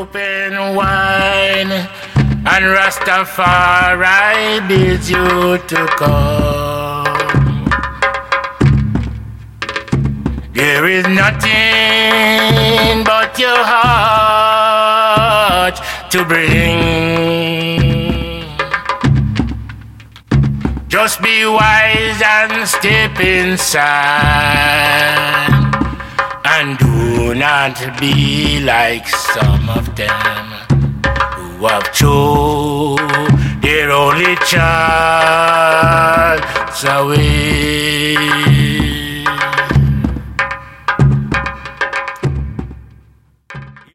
open wine, and Rastafari bids you to come. There is nothing but your heart to bring. Just be wise and step inside, and do not be like some of them who have thrown their only chance away.